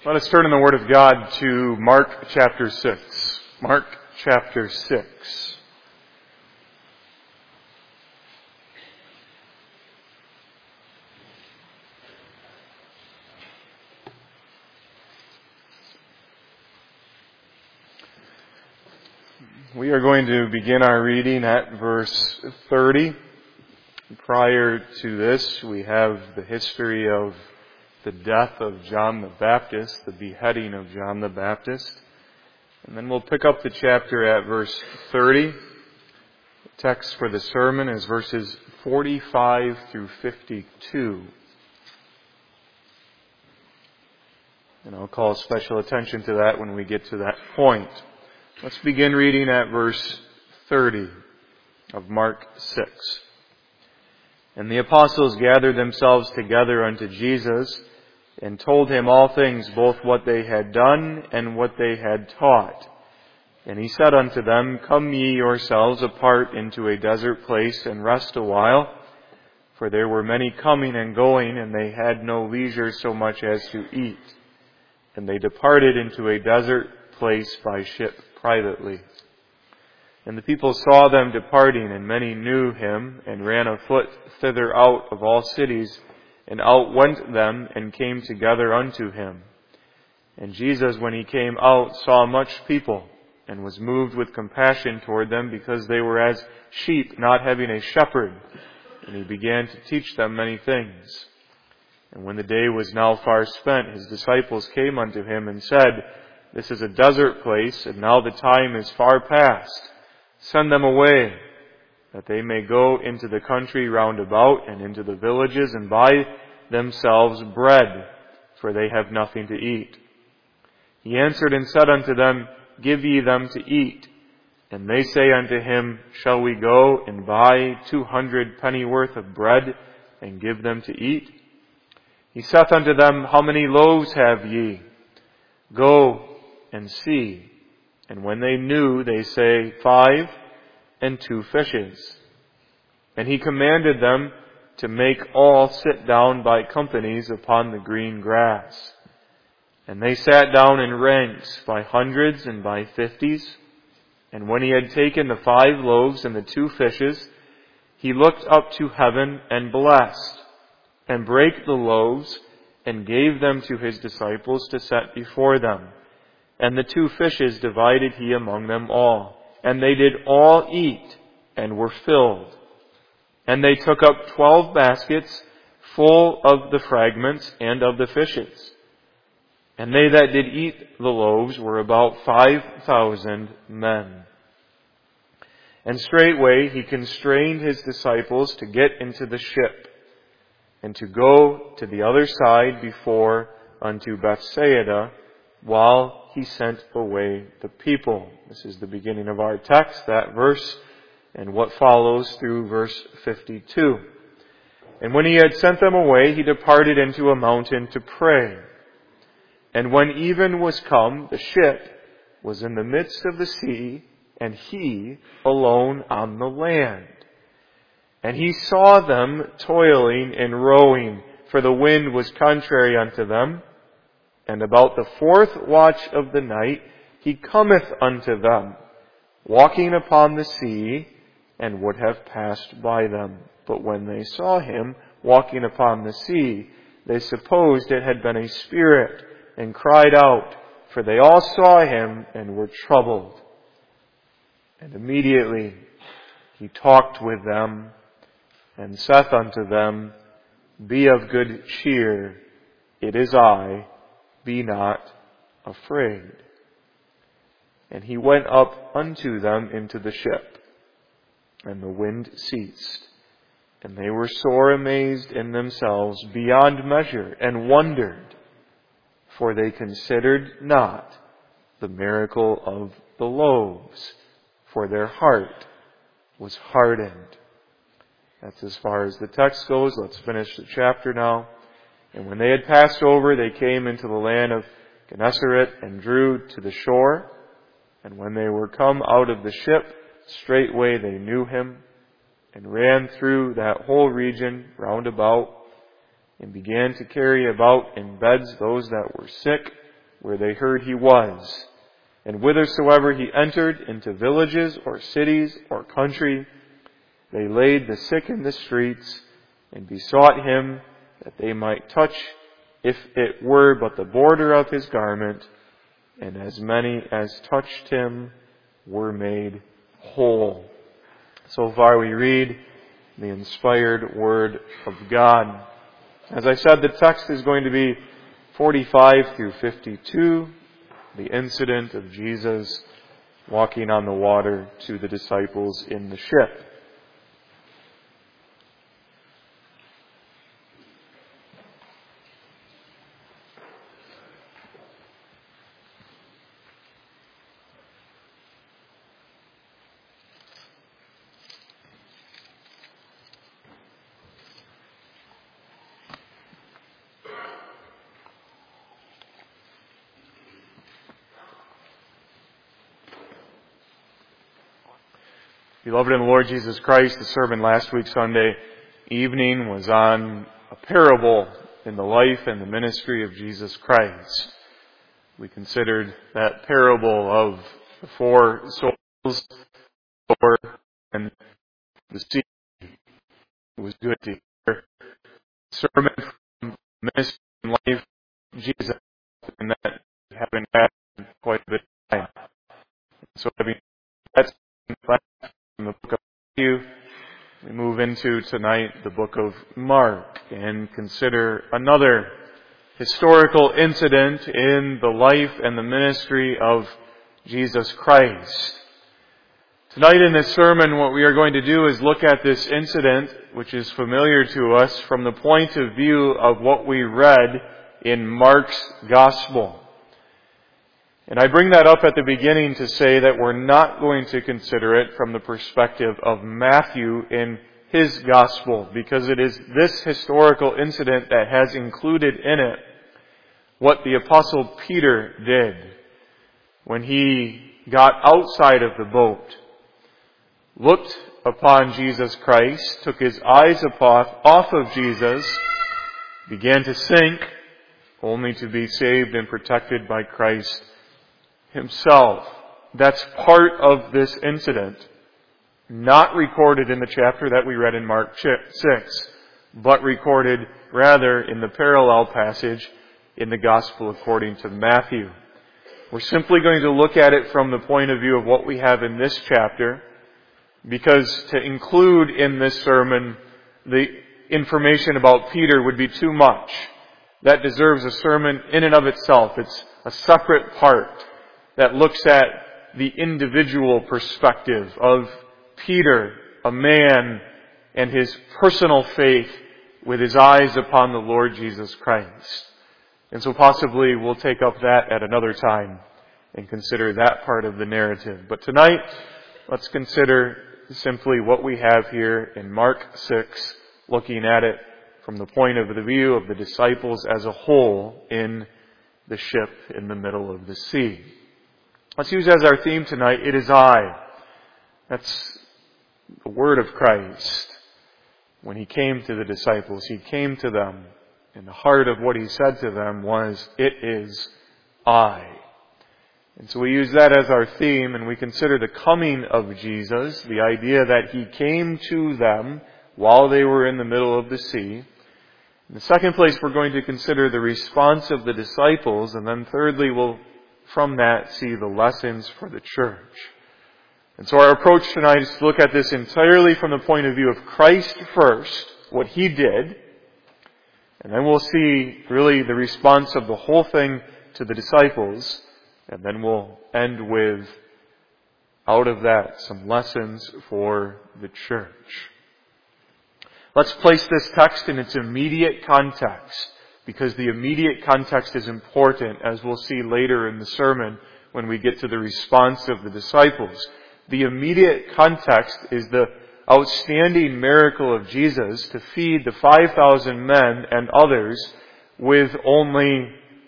Let us turn in the Word of God to Mark chapter 6. Mark chapter 6. We are going to begin our reading at verse 30. Prior to this, we have the history of the death of John the Baptist, the beheading of John the Baptist. And then we'll pick up the chapter at verse 30. The text for the sermon is verses 45 through 52. And I'll call special attention to that when we get to that point. Let's begin reading at verse 30 of Mark 6. And the apostles gathered themselves together unto Jesus, and told him all things, both what they had done and what they had taught. And he said unto them, Come ye yourselves apart into a desert place, and rest a while. For there were many coming and going, and they had no leisure so much as to eat. And they departed into a desert place by ship privately. And the people saw them departing, and many knew him, and ran afoot thither out of all cities, and outwent them, and came together unto him. And Jesus, when he came out, saw much people, and was moved with compassion toward them, because they were as sheep not having a shepherd. And he began to teach them many things. And when the day was now far spent, his disciples came unto him, and said, This is a desert place, and now the time is far past. Send them away, that they may go into the country round about, and into the villages, and buy themselves bread, for they have nothing to eat. He answered and said unto them, Give ye them to eat. And they say unto him, Shall we go and buy 200 pennyworth of bread, and give them to eat? He saith unto them, How many loaves have ye? Go and see. And when they knew, they say, 5 and 2 fishes. And he commanded them to make all sit down by companies upon the green grass. And they sat down in ranks by hundreds and by 50s. And when he had taken the 5 loaves and the 2 fishes, he looked up to heaven and blessed, and brake the loaves, and gave them to his disciples to set before them. And the 2 fishes divided he among them all. And they did all eat, and were filled. And they took up 12 baskets full of the fragments and of the fishes. And they that did eat the loaves were about 5,000 men. And straightway he constrained his disciples to get into the ship, and to go to the other side before unto Bethsaida, while he sent away the people. This is the beginning of our text, that verse, and what follows through verse 52. And when he had sent them away, he departed into a mountain to pray. And when even was come, the ship was in the midst of the sea, and he alone on the land. And he saw them toiling and rowing, for the wind was contrary unto them. And about the 4th watch of the night, he cometh unto them, walking upon the sea, and would have passed by them. But when they saw him walking upon the sea, they supposed it had been a spirit, and cried out, for they all saw him, and were troubled. And immediately he talked with them, and saith unto them, Be of good cheer, it is I, be not afraid. And he went up unto them into the ship, and the wind ceased. And they were sore amazed in themselves beyond measure, and wondered, for they considered not the miracle of the loaves, for their heart was hardened. That's as far as the text goes. Let's finish the chapter now. And when they had passed over, they came into the land of Gennesaret, and drew to the shore. And when they were come out of the ship, straightway they knew him, and ran through that whole region round about, and began to carry about in beds those that were sick, where they heard he was. And whithersoever he entered, into villages or cities or country, they laid the sick in the streets, and besought him that they might touch, if it were but the border of his garment. And as many as touched him were made whole. So far we read the inspired Word of God. As I said, the text is going to be 45 through 52, the incident of Jesus walking on the water to the disciples in the ship. Beloved in the Lord Jesus Christ, the sermon last week Sunday evening was on a parable in the life and the ministry of Jesus Christ. We considered that parable of the 4 souls and the sea. It was good to hear the sermon from ministry and life of Jesus, and that having had quite a bit of time. So having that from the book of Matthew, we move into tonight the book of Mark and consider another historical incident in the life and the ministry of Jesus Christ. Tonight in this sermon, what we are going to do is look at this incident, which is familiar to us, from the point of view of what we read in Mark's Gospel. And I bring that up at the beginning to say that we're not going to consider it from the perspective of Matthew in his Gospel, because it is this historical incident that has included in it what the Apostle Peter did when he got outside of the boat, looked upon Jesus Christ, took his eyes off of Jesus, began to sink, only to be saved and protected by Christ himself. That's part of this incident, not recorded in the chapter that we read in Mark 6, but recorded rather in the parallel passage in the Gospel according to Matthew. We're simply going to look at it from the point of view of what we have in this chapter, because to include in this sermon the information about Peter would be too much. That deserves a sermon in and of itself. It's a separate part that looks at the individual perspective of Peter, a man, and his personal faith with his eyes upon the Lord Jesus Christ. And so possibly we'll take up that at another time and consider that part of the narrative. But tonight, let's consider simply what we have here in Mark 6, looking at it from the point of the view of the disciples as a whole in the ship in the middle of the sea. Let's use as our theme tonight, it is I. That's the word of Christ. When he came to the disciples, he came to them, and the heart of what he said to them was, it is I. And so we use that as our theme, and we consider the coming of Jesus, the idea that he came to them while they were in the middle of the sea. In the second place, we're going to consider the response of the disciples, and then thirdly, we'll from that see the lessons for the church. And so our approach tonight is to look at this entirely from the point of view of Christ first, what he did, and then we'll see really the response of the whole thing to the disciples, and then we'll end with, out of that, some lessons for the church. Let's place this text in its immediate context, because the immediate context is important, as we'll see later in the sermon when we get to the response of the disciples. The immediate context is the outstanding miracle of Jesus to feed the 5,000 men and others with only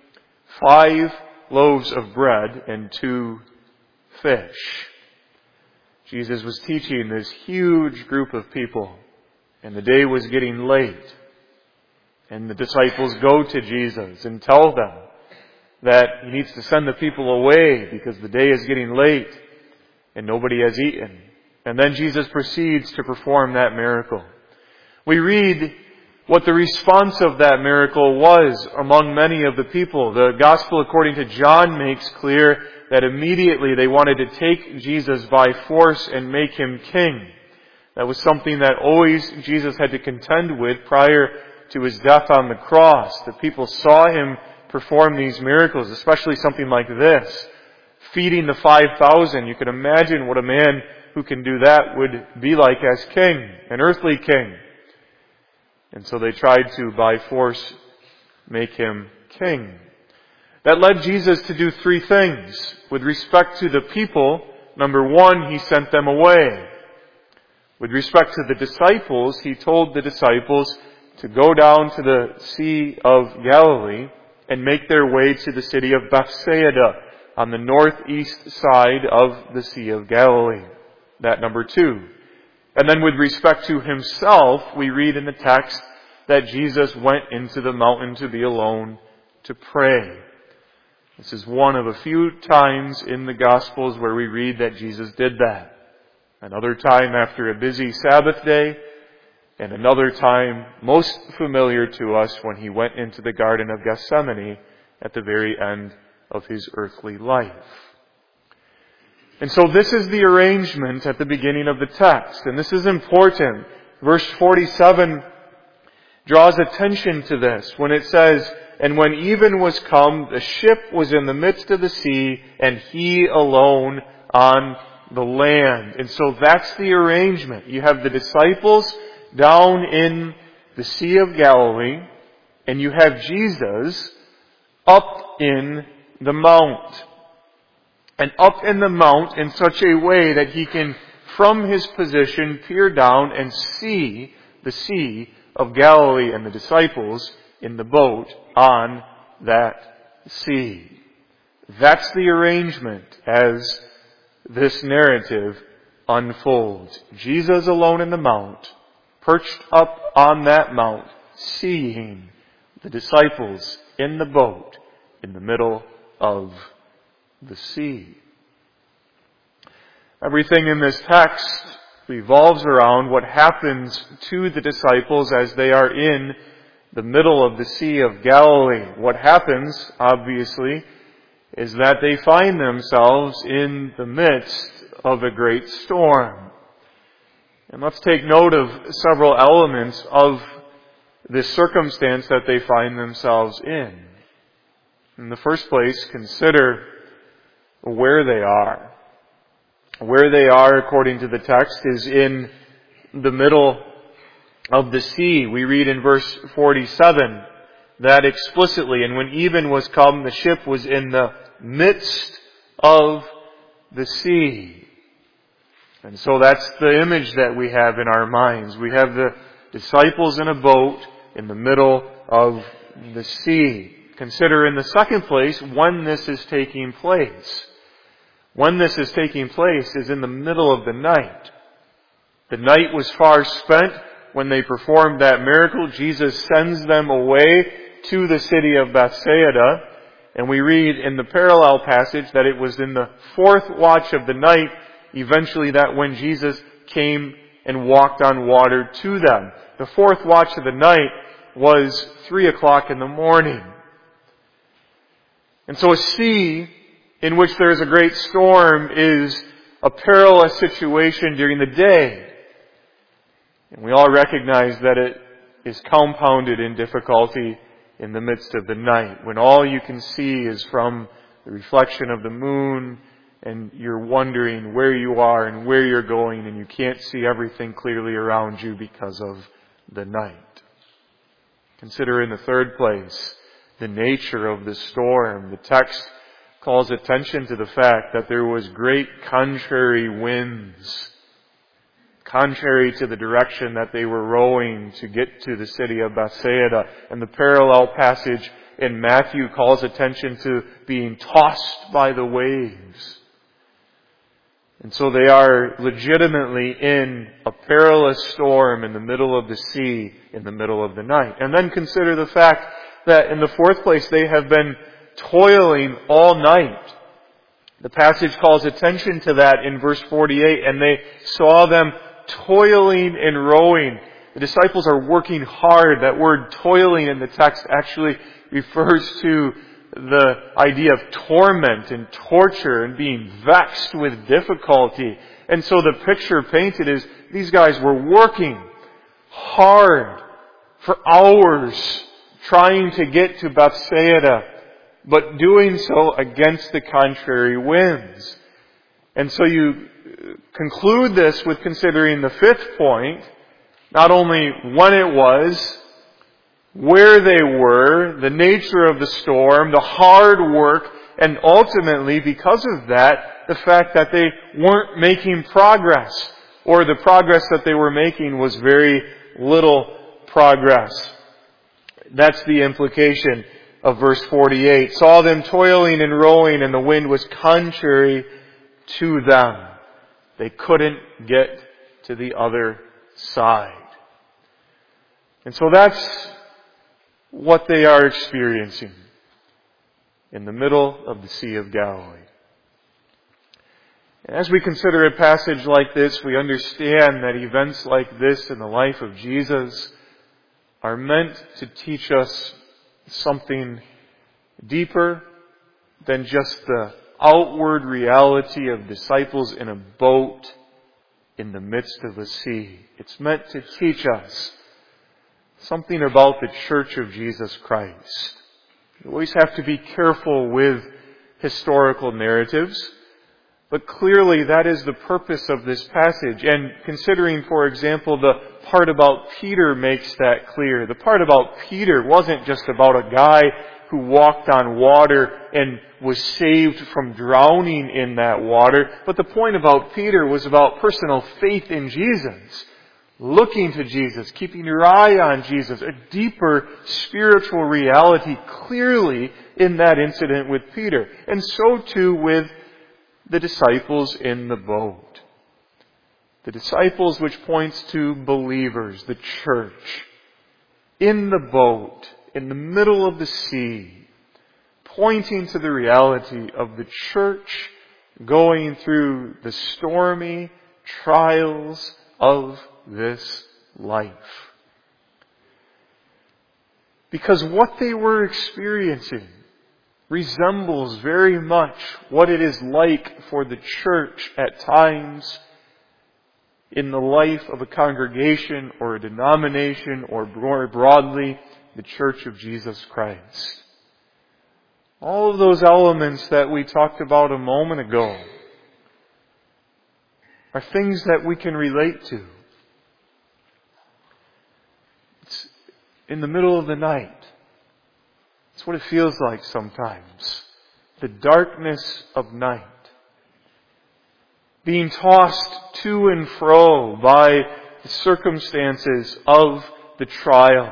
5 loaves of bread and 2 fish. Jesus was teaching this huge group of people, and the day was getting late. And the disciples go to Jesus and tell them that he needs to send the people away because the day is getting late and nobody has eaten. And then Jesus proceeds to perform that miracle. We read what the response of that miracle was among many of the people. The Gospel according to John makes clear that immediately they wanted to take Jesus by force and make him king. That was something that always Jesus had to contend with prior to his death on the cross. The people saw him perform these miracles, especially something like this. Feeding the 5,000. You can imagine what a man who can do that would be like as king, an earthly king. And so they tried to, by force, make him king. That led Jesus to do three things. With respect to the people, number one, he sent them away. With respect to the disciples, he told the disciples to go down to the Sea of Galilee and make their way to the city of Bethsaida on the northeast side of the Sea of Galilee. That number two. And then with respect to himself, we read in the text that Jesus went into the mountain to be alone to pray. This is one of a few times in the Gospels where we read that Jesus did that. Another time after a busy Sabbath day, and another time most familiar to us when he went into the Garden of Gethsemane at the very end of his earthly life. And so this is the arrangement at the beginning of the text. And this is important. Verse 47 draws attention to this when it says, "And when even was come, the ship was in the midst of the sea, and he alone on the land." And so that's the arrangement. You have the disciples down in the Sea of Galilee, and you have Jesus up in the mount. And up in the mount in such a way that he can, from his position, peer down and see the Sea of Galilee and the disciples in the boat on that sea. That's the arrangement as this narrative unfolds. Jesus alone in the mount, perched up on that mount, seeing the disciples in the boat in the middle of the sea. Everything in this text revolves around what happens to the disciples as they are in the middle of the Sea of Galilee. What happens, obviously, is that they find themselves in the midst of a great storm. And let's take note of several elements of this circumstance that they find themselves in. In the first place, consider where they are. Where they are, according to the text, is in the middle of the sea. We read in verse 47 that explicitly, "And when even was come, the ship was in the midst of the sea." And so that's the image that we have in our minds. We have the disciples in a boat in the middle of the sea. Consider in the second place when this is taking place. When this is taking place is in the middle of the night. The night was far spent when they performed that miracle. Jesus sends them away to the city of Bethsaida. And we read in the parallel passage that it was in the fourth watch of the night, eventually, that when Jesus came and walked on water to them. The fourth watch of the night was 3:00 in the morning. And so a sea in which there is a great storm is a perilous situation during the day. And we all recognize that it is compounded in difficulty in the midst of the night, when all you can see is from the reflection of the moon, and you're wondering where you are and where you're going, and you can't see everything clearly around you because of the night. Consider in the third place the nature of the storm. The text calls attention to the fact that there was great contrary winds, contrary to the direction that they were rowing to get to the city of Bethsaida. And the parallel passage in Matthew calls attention to being tossed by the waves. And so they are legitimately in a perilous storm in the middle of the sea in the middle of the night. And then consider the fact that in the fourth place they have been toiling all night. The passage calls attention to that in verse 48, and they saw them toiling and rowing. The disciples are working hard. That word toiling in the text actually refers to the idea of torment and torture and being vexed with difficulty. And so the picture painted is these guys were working hard for hours trying to get to Bethsaida, but doing so against the contrary winds. And so you conclude this with considering the fifth point, not only when it was, where they were, the nature of the storm, the hard work, and ultimately, because of that, the fact that they weren't making progress, or the progress that they were making was very little progress. That's the implication of verse 48. Saw them toiling and rowing, and the wind was contrary to them. They couldn't get to the other side. And so that's what they are experiencing in the middle of the Sea of Galilee. As we consider a passage like this, we understand that events like this in the life of Jesus are meant to teach us something deeper than just the outward reality of disciples in a boat in the midst of a sea. It's meant to teach us something about the Church of Jesus Christ. You always have to be careful with historical narratives, but clearly that is the purpose of this passage. And considering, for example, the part about Peter makes that clear. The part about Peter wasn't just about a guy who walked on water and was saved from drowning in that water, but the point about Peter was about personal faith in Jesus. Looking to Jesus, keeping your eye on Jesus, a deeper spiritual reality clearly in that incident with Peter. And so too with the disciples in the boat. The disciples, which points to believers, the church, in the boat, in the middle of the sea, pointing to the reality of the church going through the stormy trials of this life. Because what they were experiencing resembles very much what it is like for the church at times in the life of a congregation or a denomination, or more broadly, the Church of Jesus Christ. All of those elements that we talked about a moment ago are things that we can relate to. It's in the middle of the night. It's what it feels like sometimes. The darkness of night. Being tossed to and fro by the circumstances of the trial.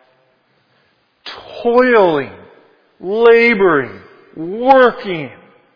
Toiling, laboring, working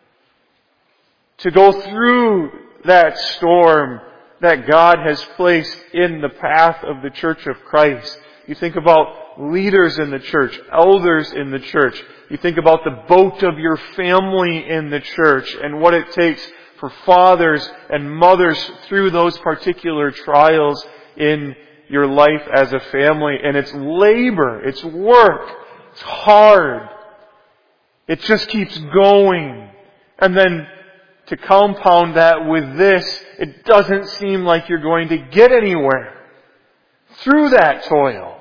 to go through that storm that God has placed in the path of the Church of Christ. You think about leaders in the church, elders in the church. You think about the boat of your family in the church and what it takes for fathers and mothers through those particular trials in your life as a family. And it's labor, it's work, it's hard. It just keeps going. And then to compound that with this, it doesn't seem like you're going to get anywhere through that toil.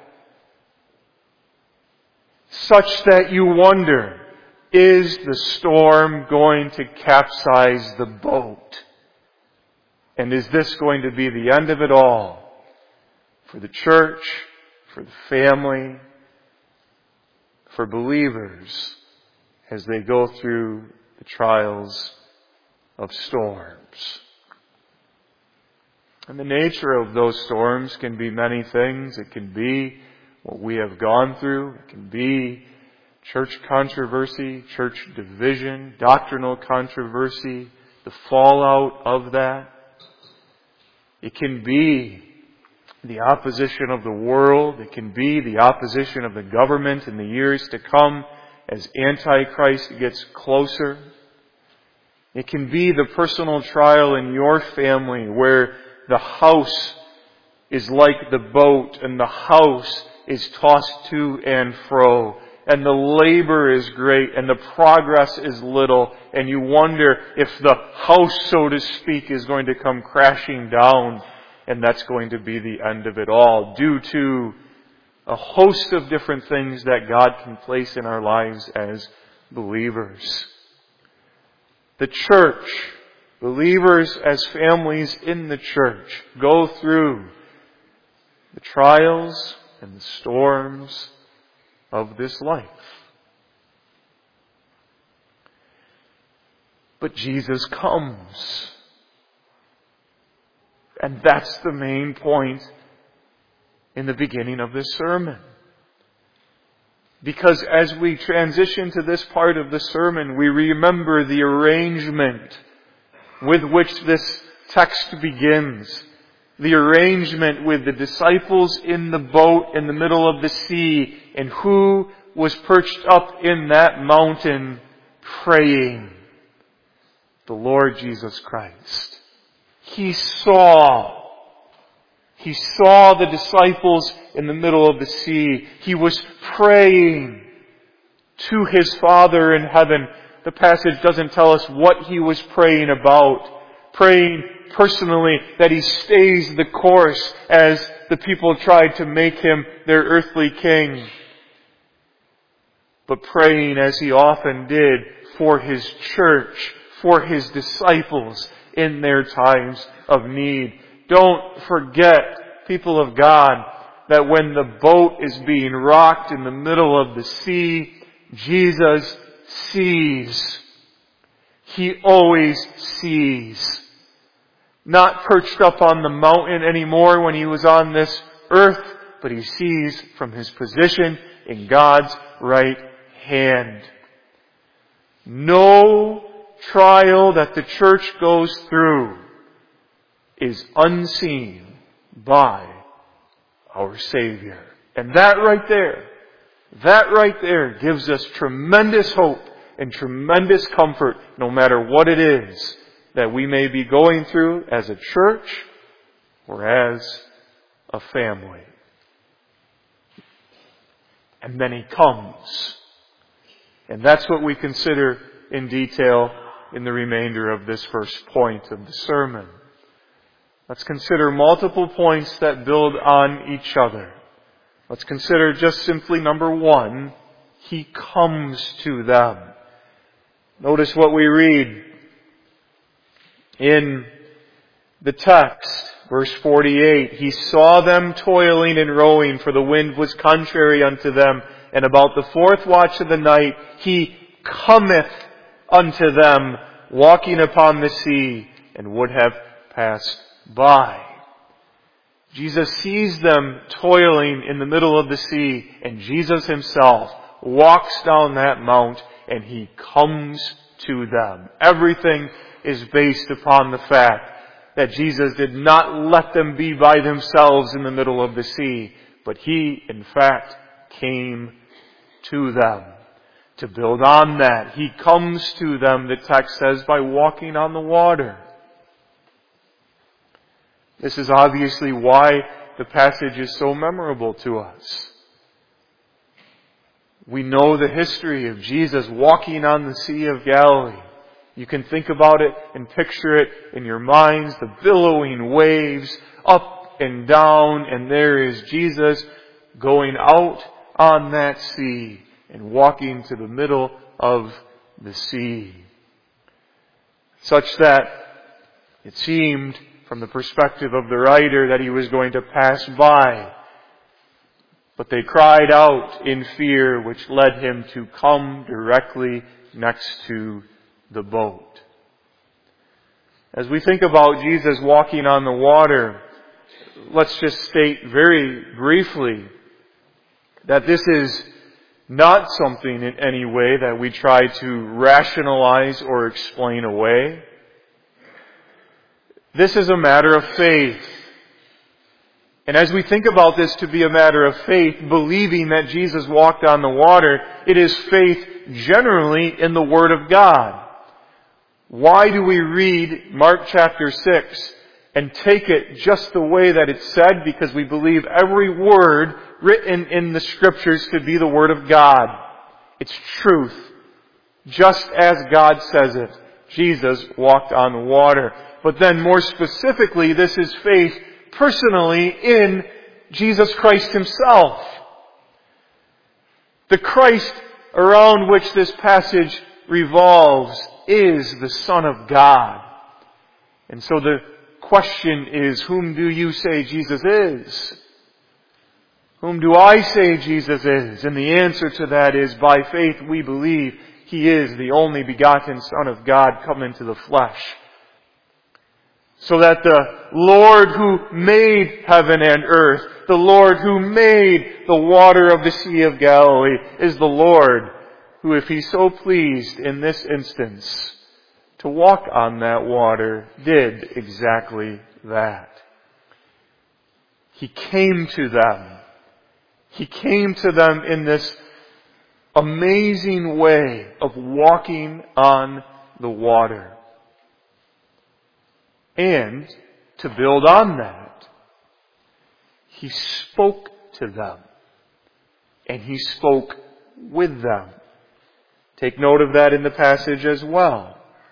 Such that you wonder, is the storm going to capsize the boat? And is this going to be the end of it all for the church, for the family, for believers as they go through the trials of storms? And the nature of those storms can be many things. It can be what we have gone through. It can be church controversy, church division, doctrinal controversy, the fallout of that. It can be the opposition of the world. It can be the opposition of the government in the years to come. as Antichrist gets closer. It can be the personal trial in your family where the house is like the boat and the house is tossed to and fro. And the labor is great and the progress is little. And you wonder if the house, so to speak, is going to come crashing down. And that's going to be the end of it all, due to a host of different things that God can place in our lives as believers. The church, believers as families in the church, go through the trials and the storms of this life. But Jesus comes. And that's the main point in the beginning of this sermon. Because as we transition to this part of the sermon, we remember the arrangement with which this text begins. The arrangement with the disciples in the boat in the middle of the sea, and who was perched up in that mountain praying? The Lord Jesus Christ. He saw the disciples in the middle of the sea. He was praying to His Father in heaven. The passage doesn't tell us what He was praying about. Praying personally that He stays the course as the people tried to make Him their earthly king. But praying, as He often did, for His church, for His disciples in their times of need. Don't forget, people of God, that when the boat is being rocked in the middle of the sea, Jesus sees. He always sees. Not perched up on the mountain anymore when He was on this earth, but He sees from His position in God's right hand. No trial that the church goes through is unseen by our Savior. And that right there gives us tremendous hope and tremendous comfort, no matter what it is that we may be going through as a church or as a family. And then He comes. And that's what we consider in detail in the remainder of this first point of the sermon. Let's consider multiple points that build on each other. Let's consider just simply number one, He comes to them. Notice what we read in the text, verse 48. He saw them toiling and rowing, for the wind was contrary unto them. And about the fourth watch of the night, He cometh unto them, walking upon the sea, and would have passed by. Jesus sees them toiling in the middle of the sea, and Jesus Himself walks down that mount, and He comes to them. Everything is based upon the fact that Jesus did not let them be by themselves in the middle of the sea, but He, in fact, came to them. To build on that, He comes to them, the text says, by walking on the water. This is obviously why the passage is so memorable to us. We know the history of Jesus walking on the Sea of Galilee. You can think about it and picture it in your minds, the billowing waves up and down, and there is Jesus going out on that sea and walking to the middle of the sea. Such that it seemed, from the perspective of the writer, that He was going to pass by. But they cried out in fear, which led Him to come directly next to the boat. As we think about Jesus walking on the water, let's just state very briefly that this is not something in any way that we try to rationalize or explain away. This is a matter of faith. And as we think about this to be a matter of faith, believing that Jesus walked on the water, it is faith generally in the Word of God. Why do we read Mark chapter 6 and take it just the way that it's said? Because we believe every word written in the Scriptures to be the Word of God. It's truth. Just as God says it. Jesus walked on the water. But then more specifically, this is faith personally in Jesus Christ Himself. The Christ around which this passage revolves is the Son of God. And so the question is, whom do you say Jesus is? Whom do I say Jesus is? And the answer to that is, by faith we believe He is the only begotten Son of God come into the flesh. So that the Lord who made heaven and earth, the Lord who made the water of the Sea of Galilee, is the Lord who, if He so pleased in this instance to walk on that water, did exactly that. He came to them. He came to them in this amazing way of walking on the water. And to build on that, He spoke to them. And He spoke with them. Take note of that in the passage as well.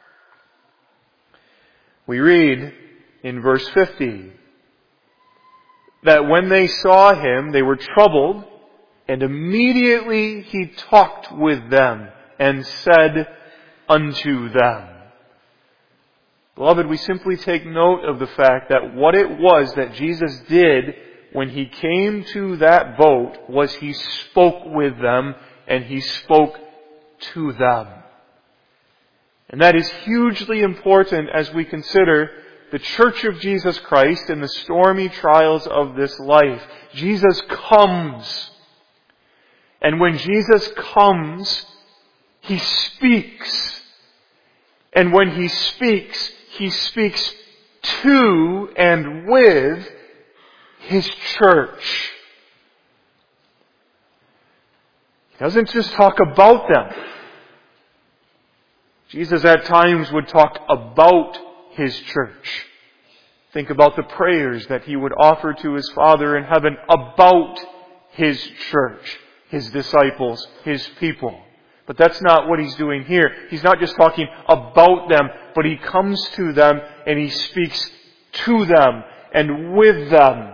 We read in verse 50 that when they saw Him, they were troubled, and immediately He talked with them and said unto them. Beloved, we simply take note of the fact that what it was that Jesus did when He came to that boat was He spoke with them and He spoke to them. And that is hugely important as we consider the Church of Jesus Christ in the stormy trials of this life. Jesus comes. And when Jesus comes, He speaks. And when He speaks to and with His church. He doesn't just talk about them. Jesus at times would talk about His church. Think about the prayers that He would offer to His Father in heaven about His church, His disciples, His people. But that's not what He's doing here. He's not just talking about them, but He comes to them and He speaks to them and with them.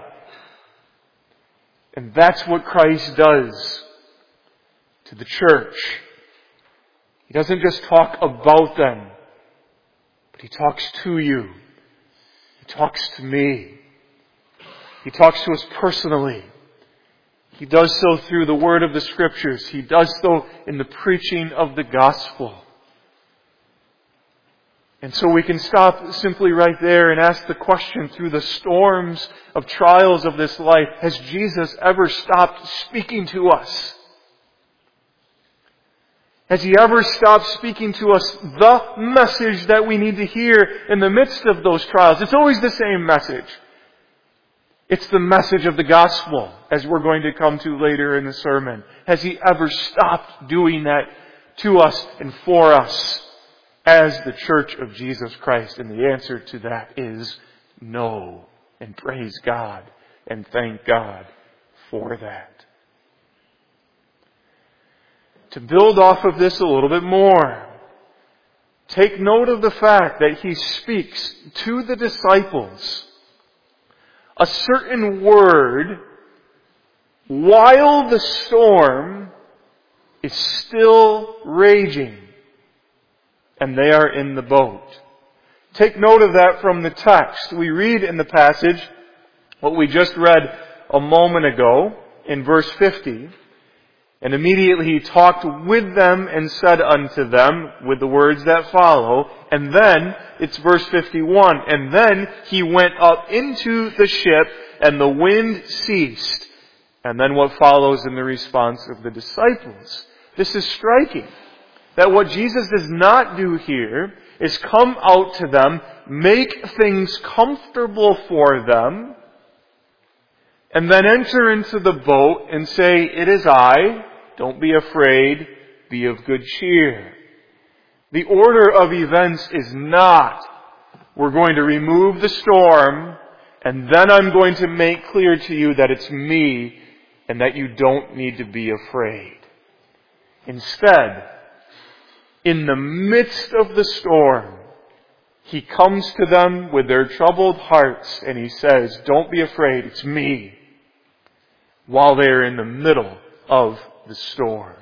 And that's what Christ does to the church. He doesn't just talk about them, but He talks to you. He talks to me. He talks to us personally. He does so through the word of the Scriptures. He does so in the preaching of the gospel. And so we can stop simply right there and ask the question, through the storms of trials of this life, has Jesus ever stopped speaking to us? Has He ever stopped speaking to us the message that we need to hear in the midst of those trials? It's always the same message. It's the message of the gospel, as we're going to come to later in the sermon. Has He ever stopped doing that to us and for us as the Church of Jesus Christ? And the answer to that is no. And praise God and thank God for that. To build off of this a little bit more, take note of the fact that He speaks to the disciples a certain word while the storm is still raging and they are in the boat. Take note of that from the text. We read in the passage what we just read a moment ago in verse 50. And immediately He talked with them and said unto them, with the words that follow. And then, it's verse 51, and then He went up into the ship and the wind ceased. And then what follows in the response of the disciples. This is striking. That what Jesus does not do here is come out to them, make things comfortable for them, and then enter into the boat and say, "It is I, don't be afraid, be of good cheer." The order of events is not, we're going to remove the storm, and then I'm going to make clear to you that it's me and that you don't need to be afraid. Instead, in the midst of the storm, He comes to them with their troubled hearts and He says, "Don't be afraid, it's me," while they are in the middle of the storm.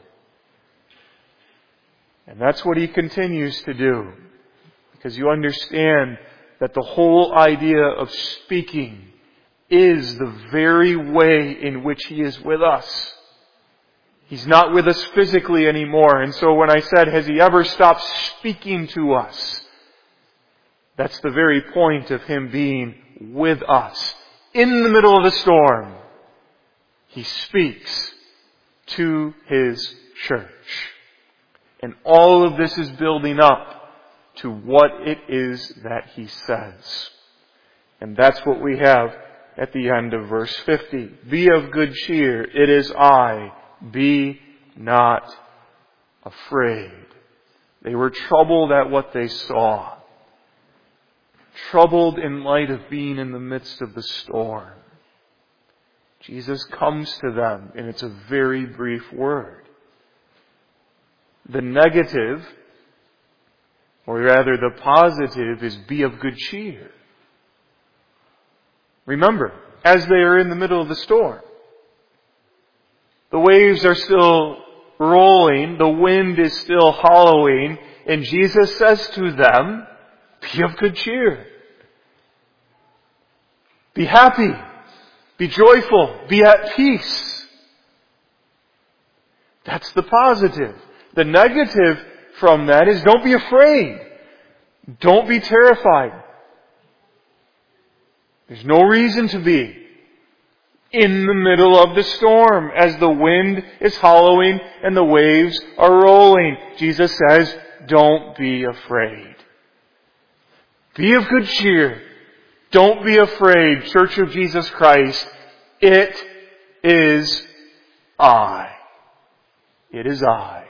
And that's what He continues to do, because you understand that the whole idea of speaking is the very way in which He is with us. He's not with us physically anymore. And so when I said, has He ever stopped speaking to us? That's the very point of Him being with us. In the middle of the storm, He speaks to His church. And all of this is building up to what it is that He says. And that's what we have at the end of verse 50. "Be of good cheer, it is I, be not afraid." They were troubled at what they saw. Troubled in light of being in the midst of the storm. Jesus comes to them, and it's a very brief word. The negative, or rather the positive, is be of good cheer. Remember, as they are in the middle of the storm, the waves are still rolling, the wind is still howling, and Jesus says to them, be of good cheer. Be happy. Be joyful. Be at peace. That's the positive. The negative from that is don't be afraid. Don't be terrified. There's no reason to be. In the middle of the storm, as the wind is howling and the waves are rolling, Jesus says, don't be afraid. Be of good cheer. Don't be afraid, Church of Jesus Christ. It is I. It is I.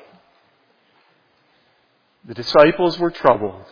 The disciples were troubled.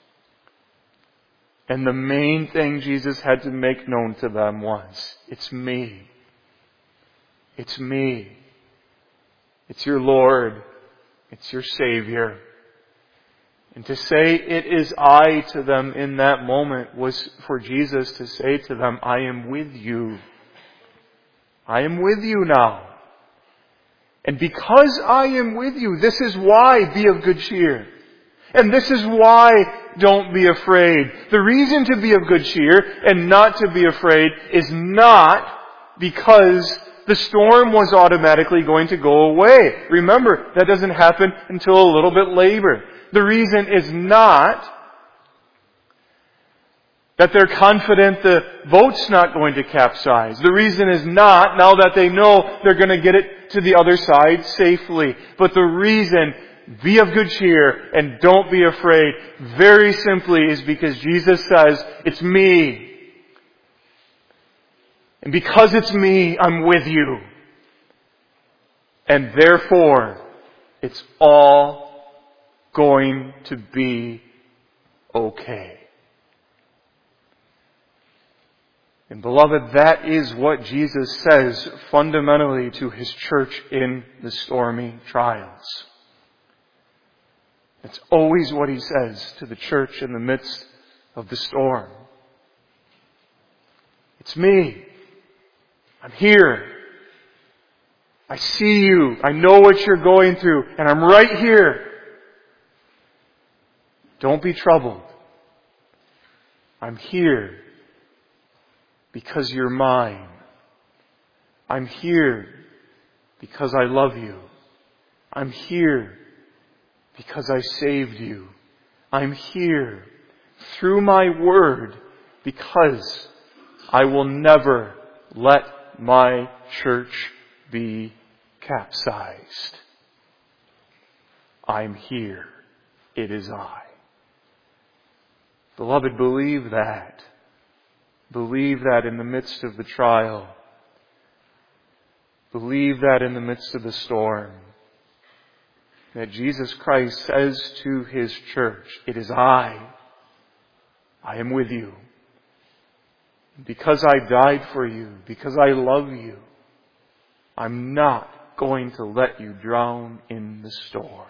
And the main thing Jesus had to make known to them was, it's me. It's me. It's your Lord. It's your Savior. And to say it is I to them in that moment was for Jesus to say to them, I am with you. I am with you now. And because I am with you, this is why be of good cheer. And this is why don't be afraid. The reason to be of good cheer and not to be afraid is not because the storm was automatically going to go away. Remember, that doesn't happen until a little bit later. The reason is not that they're confident the boat's not going to capsize. The reason is not, now that they know they're going to get it to the other side safely. But the reason, be of good cheer and don't be afraid, very simply is because Jesus says, it's me. And because it's me, I'm with you. And therefore, it's all going to be okay. And beloved, that is what Jesus says fundamentally to His church in the stormy trials. It's always what He says to the church in the midst of the storm. It's me. I'm here. I see you. I know what you're going through. And I'm right here. Don't be troubled. I'm here because you're mine. I'm here because I love you. I'm here because I saved you. I'm here through my word because I will never let my church be capsized. I'm here. It is I. Beloved, believe that. Believe that in the midst of the trial. believe that in the midst of the storm, that Jesus Christ says to His church, "It is I am with you. Because I died for you, because I love you, I'm not going to let you drown in the storm."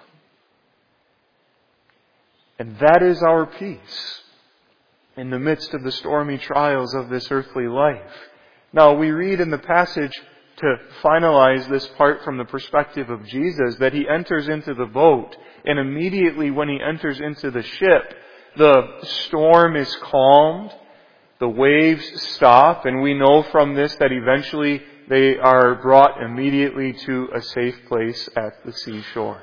And that is our peace in the midst of the stormy trials of this earthly life. Now, we read in the passage, to finalize this part from the perspective of Jesus, that He enters into the boat, and immediately when He enters into the ship, the storm is calmed, the waves stop, and we know from this that eventually they are brought immediately to a safe place at the seashore.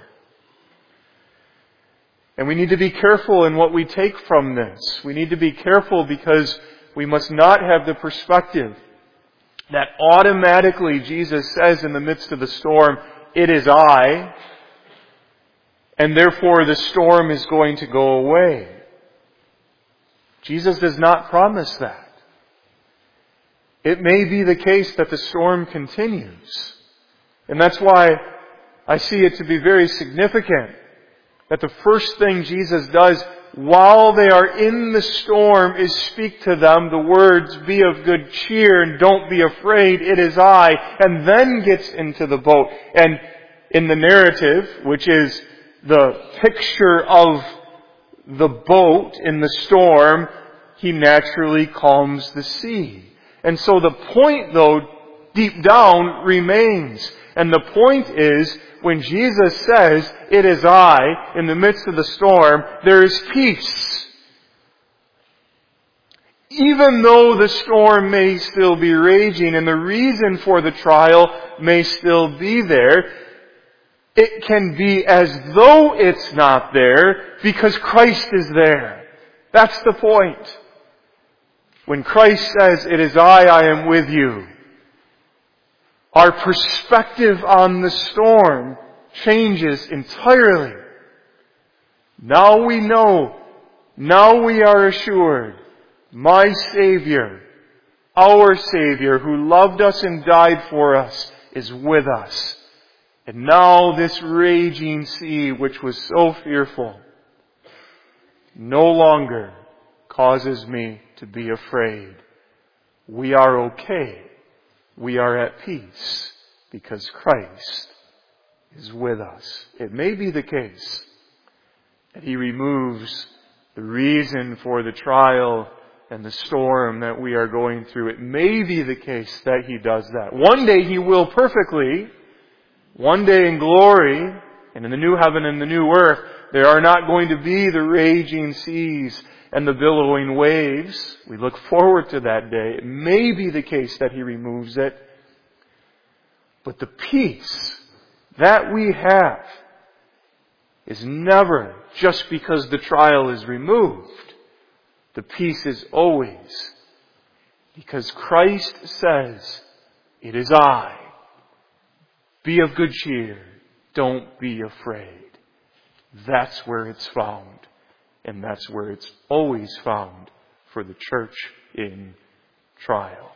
And we need to be careful in what we take from this. We need to be careful because we must not have the perspective that automatically Jesus says in the midst of the storm, "It is I," and therefore the storm is going to go away. Jesus does not promise that. It may be the case that the storm continues. And that's why I see it to be very significant that the first thing Jesus does while they are in the storm is speak to them the words, "Be of good cheer and don't be afraid, it is I," and then gets into the boat. And in the narrative, which is the picture of the boat in the storm, He naturally calms the sea. And so the point, though, deep down remains. And the point is, when Jesus says, "It is I," in the midst of the storm, there is peace. Even though the storm may still be raging and the reason for the trial may still be there, it can be as though it's not there because Christ is there. That's the point. When Christ says, "It is I am with you," our perspective on the storm changes entirely. Now we know, now we are assured, my Savior, our Savior, who loved us and died for us, is with us. And now this raging sea, which was so fearful, no longer causes me to be afraid. We are okay. We are at peace because Christ is with us. It may be the case that He removes the reason for the trial and the storm that we are going through. It may be the case that He does that. One day He will perfectly. One day in glory and in the new heaven and the new earth, there are not going to be the raging seas and the billowing waves. We look forward to that day. It may be the case that He removes it. But the peace that we have is never just because the trial is removed. The peace is always because Christ says, "It is I. Be of good cheer. Don't be afraid." That's where it's found. And that's where it's always found for the church in trial.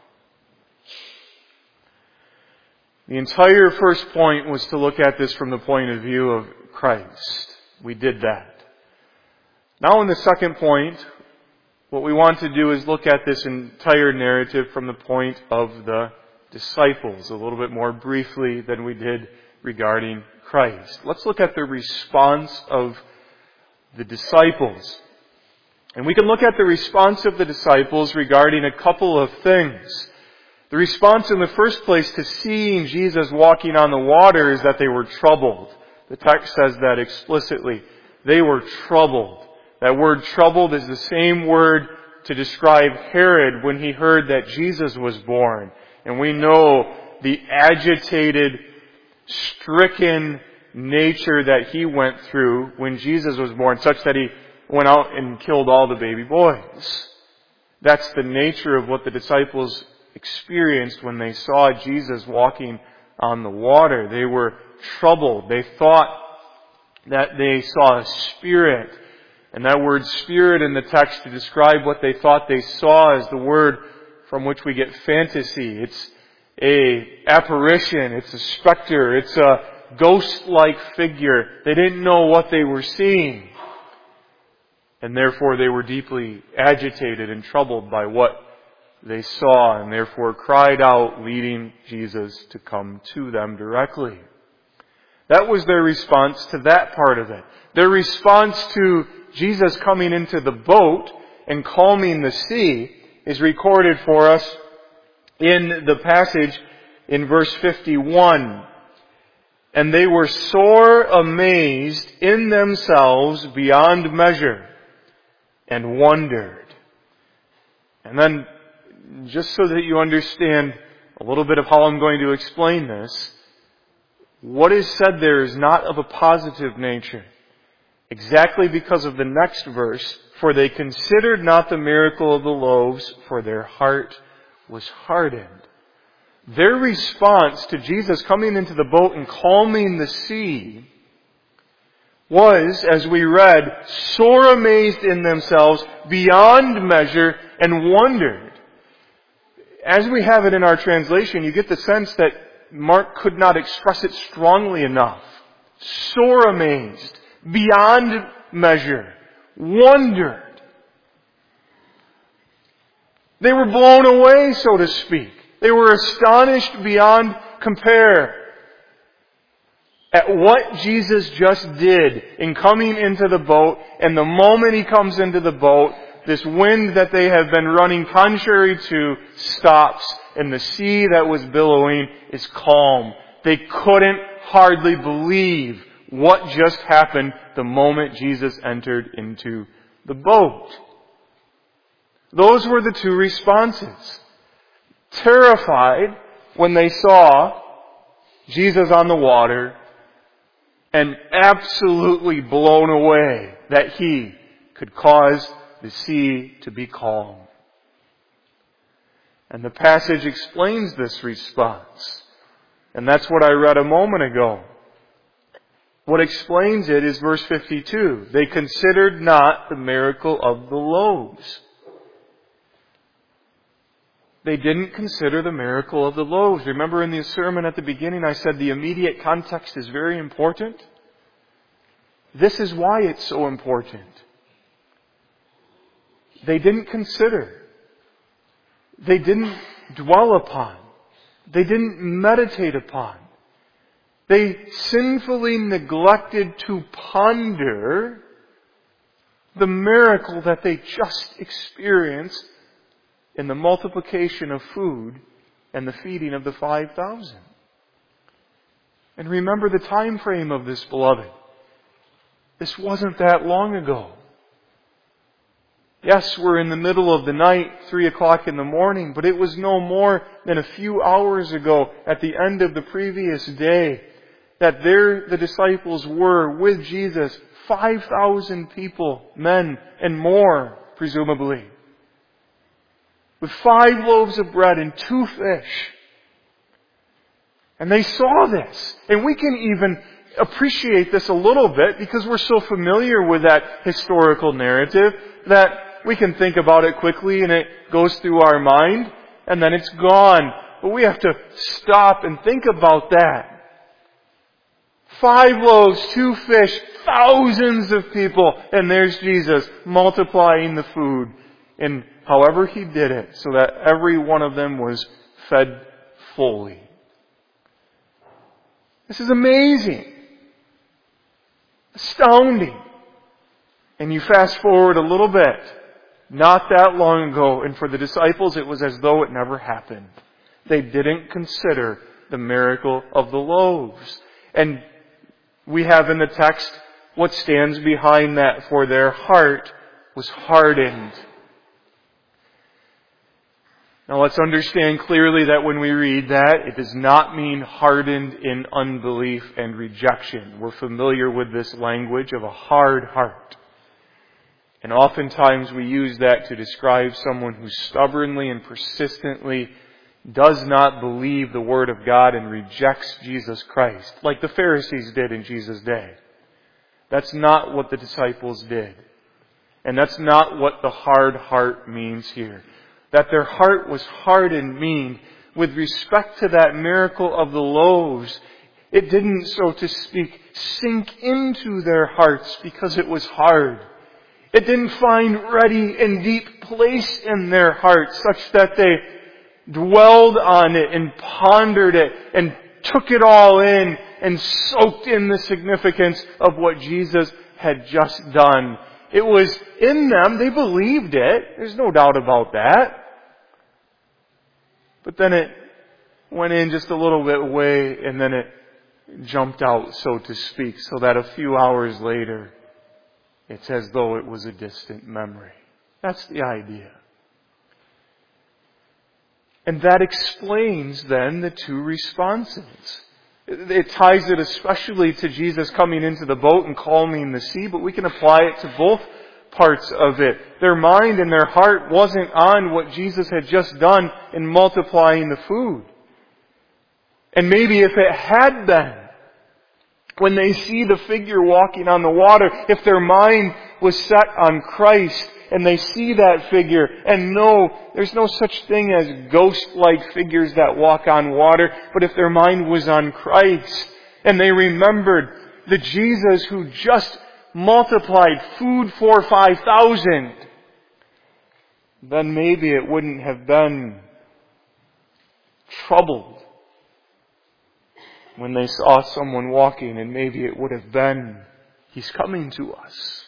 The entire first point was to look at this from the point of view of Christ. We did that. Now in the second point, what we want to do is look at this entire narrative from the point of the disciples, a little bit more briefly than we did regarding Christ. Let's look at the response of the disciples. And we can look at the response of the disciples regarding a couple of things. The response in the first place to seeing Jesus walking on the water is that they were troubled. The text says that explicitly. They were troubled. That word troubled is the same word to describe Herod when he heard that Jesus was born. And we know the agitated, stricken nature that he went through when Jesus was born, such that he went out and killed all the baby boys. That's the nature of what the disciples experienced when they saw Jesus walking on the water. They were troubled. They thought that they saw a spirit. And that word spirit in the text to describe what they thought they saw is the word from which we get fantasy. apparition. It's a specter. It's a ghost-like figure. They didn't know what they were seeing. And therefore they were deeply agitated and troubled by what they saw, and therefore cried out, leading Jesus to come to them directly. That was their response to that part of it. Their response to Jesus coming into the boat and calming the sea is recorded for us in the passage in verse 51. And they were sore amazed in themselves beyond measure, and wondered. And then, just so that you understand a little bit of how I'm going to explain this, what is said there is not of a positive nature. Exactly because of the next verse, for they considered not the miracle of the loaves, for their heart was hardened. Their response to Jesus coming into the boat and calming the sea was, as we read, sore amazed in themselves beyond measure and wondered. As we have it in our translation, you get the sense that Mark could not express it strongly enough. Sore amazed, beyond measure, wondered. They were blown away, so to speak. They were astonished beyond compare at what Jesus just did in coming into the boat. And the moment He comes into the boat, this wind that they have been running contrary to stops, and the sea that was billowing is calm. They couldn't hardly believe what just happened the moment Jesus entered into the boat. Those were the two responses. Terrified when they saw Jesus on the water, and absolutely blown away that He could cause the sea to be calm. And the passage explains this response. And that's what I read a moment ago. What explains it is verse 52. They considered not the miracle of the loaves. They didn't consider the miracle of the loaves. Remember in the sermon at the beginning I said the immediate context is very important? This is why it's so important. They didn't consider. They didn't dwell upon. They didn't meditate upon. They sinfully neglected to ponder the miracle that they just experienced in the multiplication of food and the feeding of the 5,000. And remember the time frame of this, beloved. This wasn't that long ago. Yes, we're in the middle of the night, 3 o'clock in the morning, but it was no more than a few hours ago at the end of the previous day that the disciples were with Jesus, 5,000 people, men and more, presumably, with 5 loaves of bread and 2 fish. And they saw this. And we can even appreciate this a little bit because we're so familiar with that historical narrative that we can think about it quickly and it goes through our mind and then it's gone. But we have to stop and think about that. 5 loaves, 2 fish, thousands of people, and there's Jesus multiplying the food. And however He did it, so that every one of them was fed fully. This is amazing. Astounding. And you fast forward a little bit, not that long ago, and for the disciples it was as though it never happened. They didn't consider the miracle of the loaves. And we have in the text what stands behind that, for their heart was hardened. Now let's understand clearly that when we read that, it does not mean hardened in unbelief and rejection. We're familiar with this language of a hard heart. And oftentimes we use that to describe someone who stubbornly and persistently does not believe the Word of God and rejects Jesus Christ, like the Pharisees did in Jesus' day. That's not what the disciples did. And that's not what the hard heart means here. That their heart was hardened means with respect to that miracle of the loaves, it didn't, so to speak, sink into their hearts because it was hard. It didn't find ready and deep place in their hearts such that they dwelled on it and pondered it and took it all in and soaked in the significance of what Jesus had just done. It was in them. They believed it. There's no doubt about that. But then it went in just a little bit away and then it jumped out, so to speak, so that a few hours later, it's as though it was a distant memory. That's the idea. And that explains then the two responses. It ties it especially to Jesus coming into the boat and calming the sea, but we can apply it to both parts of it. Their mind and their heart wasn't on what Jesus had just done in multiplying the food. And maybe if it had been, when they see the figure walking on the water, if their mind was set on Christ and they see that figure and know there's no such thing as ghost-like figures that walk on water, but if their mind was on Christ and they remembered the Jesus who just multiplied food for 5,000, then maybe it wouldn't have been troubled when they saw someone walking, and maybe it would have been, He's coming to us.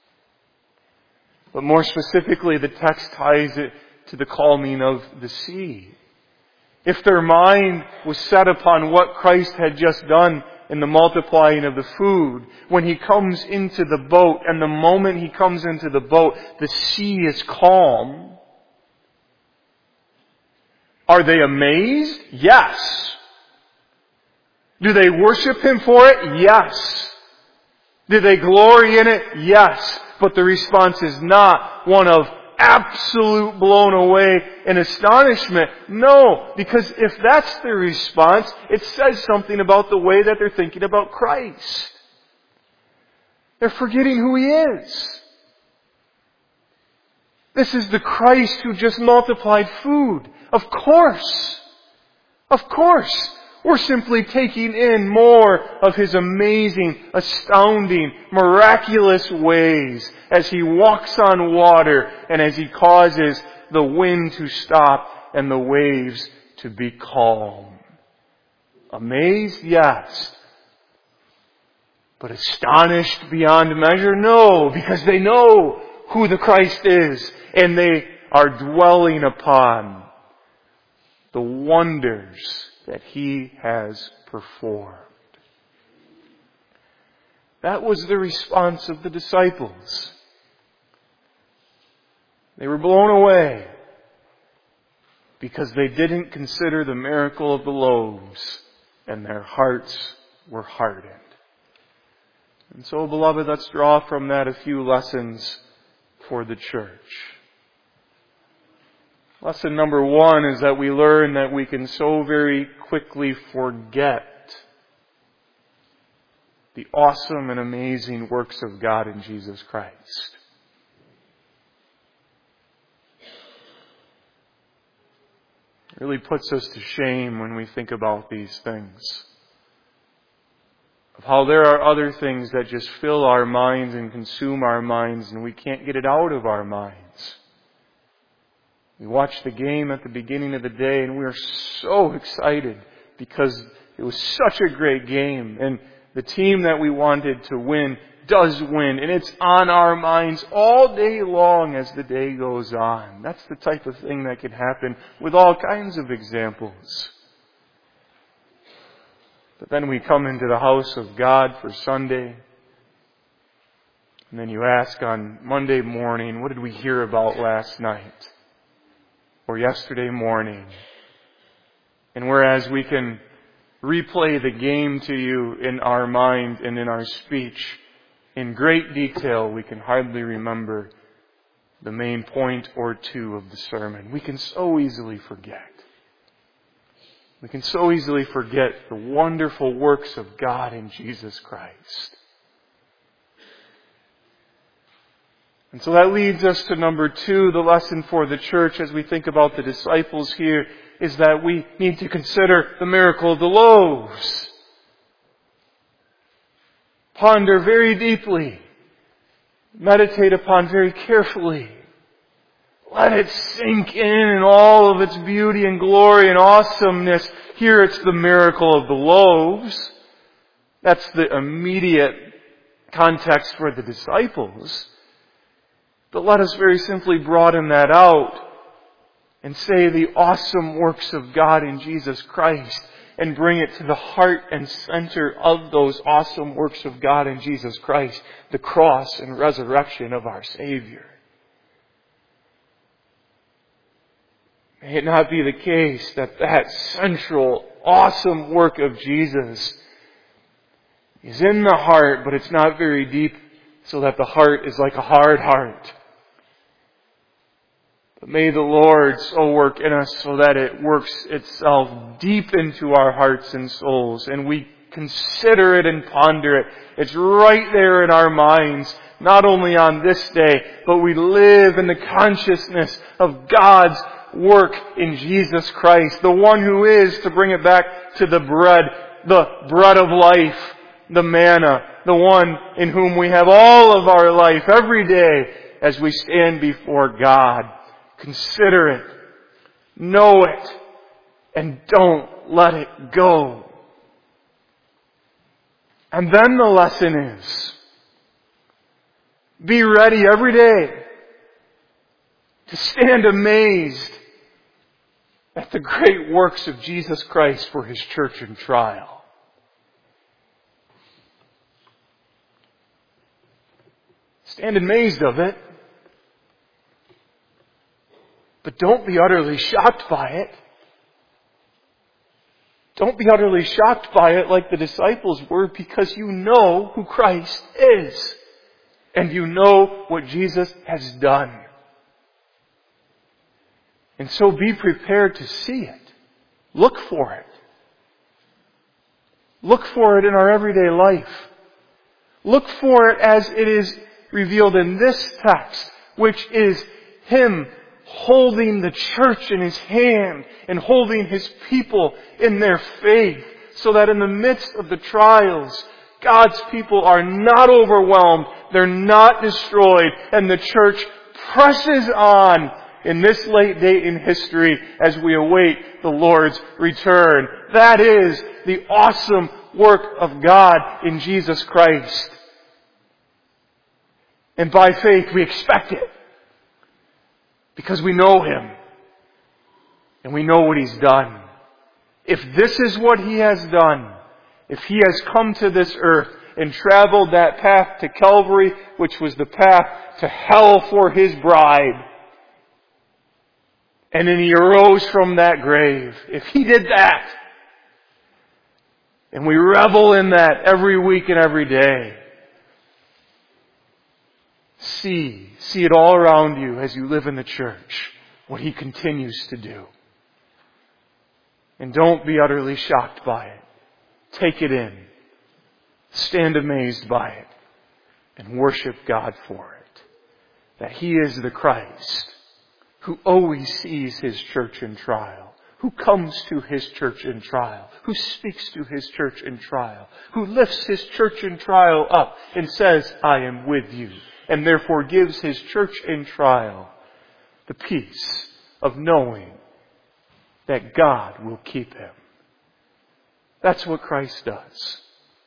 But more specifically, the text ties it to the calming of the sea. If their mind was set upon what Christ had just done in the multiplying of the food, when He comes into the boat, and the moment He comes into the boat, the sea is calm. Are they amazed? Yes. Do they worship Him for it? Yes. Do they glory in it? Yes. But the response is not one of absolute blown away and astonishment. No, because if that's the response, it says something about the way that they're thinking about Christ. They're forgetting who He is. This is the Christ who just multiplied food. Of course. Of course. We're simply taking in more of His amazing, astounding, miraculous ways as He walks on water and as He causes the wind to stop and the waves to be calm. Amazed? Yes. But astonished beyond measure? No, because they know who the Christ is and they are dwelling upon the wonders that He has performed. That was the response of the disciples. They were blown away because they didn't consider the miracle of the loaves and their hearts were hardened. And so, beloved, let's draw from that a few lessons for the church. Lesson number one is that we learn that we can so very quickly forget the awesome and amazing works of God in Jesus Christ. It really puts us to shame when we think about these things. Of how there are other things that just fill our minds and consume our minds and we can't get it out of our minds. We watched the game at the beginning of the day and we were so excited because it was such a great game. And the team that we wanted to win does win. And it's on our minds all day long as the day goes on. That's the type of thing that can happen with all kinds of examples. But then we come into the house of God for Sunday. And then you ask on Monday morning, what did we hear about last night? Or yesterday morning. And whereas we can replay the game to you in our mind and in our speech in great detail, we can hardly remember the main point or two of the sermon. We can so easily forget. We can so easily forget the wonderful works of God in Jesus Christ. And so that leads us to number two, the lesson for the church as we think about the disciples here, is that we need to consider the miracle of the loaves. Ponder very deeply. Meditate upon very carefully. Let it sink in all of its beauty and glory and awesomeness. Here it's the miracle of the loaves. That's the immediate context for the disciples. But let us very simply broaden that out and say the awesome works of God in Jesus Christ, and bring it to the heart and center of those awesome works of God in Jesus Christ, the cross and resurrection of our Savior. May it not be the case that that central, awesome work of Jesus is in the heart, but it's not very deep, so that the heart is like a hard heart. But may the Lord so work in us so that it works itself deep into our hearts and souls, and we consider it and ponder it. It's right there in our minds, not only on this day, but we live in the consciousness of God's work in Jesus Christ, the one who is, to bring it back to the bread of life, the manna, the one in whom we have all of our life every day as we stand before God. Consider it, know it, and don't let it go. And then the lesson is, be ready every day to stand amazed at the great works of Jesus Christ for His church in trial. Stand amazed of it. But don't be utterly shocked by it. Don't be utterly shocked by it like the disciples were, because you know who Christ is. And you know what Jesus has done. And so be prepared to see it. Look for it. Look for it in our everyday life. Look for it as it is revealed in this text, which is Him holding the church in His hand and holding His people in their faith, so that in the midst of the trials, God's people are not overwhelmed, they're not destroyed, and the church presses on in this late date in history as we await the Lord's return. That is the awesome work of God in Jesus Christ. And by faith we expect it, because we know Him and we know what He's done. If this is what He has done, if He has come to this earth and traveled that path to Calvary, which was the path to hell for His bride, and then He arose from that grave, if He did that, and we revel in that every week and every day, see it all around you as you live in the church, what He continues to do. And don't be utterly shocked by it. Take it in. Stand amazed by it. And worship God for it. That He is the Christ who always sees His church in trial, who comes to His church in trial, who speaks to His church in trial, who lifts His church in trial up and says, I am with you, and therefore gives His church in trial the peace of knowing that God will keep him. That's what Christ does.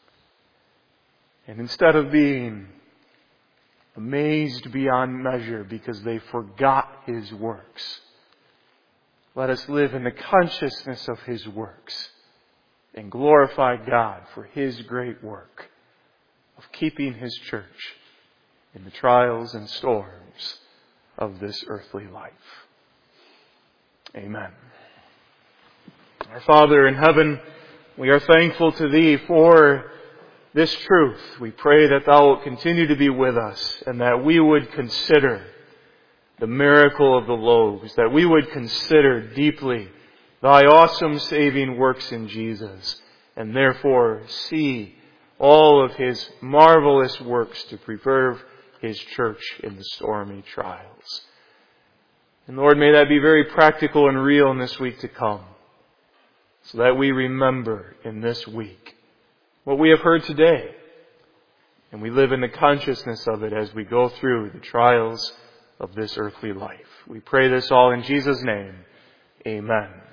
And instead of being amazed beyond measure because they forgot His works, let us live in the consciousness of His works and glorify God for His great work of keeping His church in the trials and storms of this earthly life. Amen. Our Father in heaven, we are thankful to Thee for this truth. We pray that Thou wilt continue to be with us, and that we would consider the miracle of the loaves, that we would consider deeply Thy awesome saving works in Jesus, and therefore see all of His marvelous works to preserve His church in the stormy trials. And Lord, may that be very practical and real in this week to come, so that we remember in this week what we have heard today, and we live in the consciousness of it as we go through the trials of this earthly life. We pray this all in Jesus' name. Amen.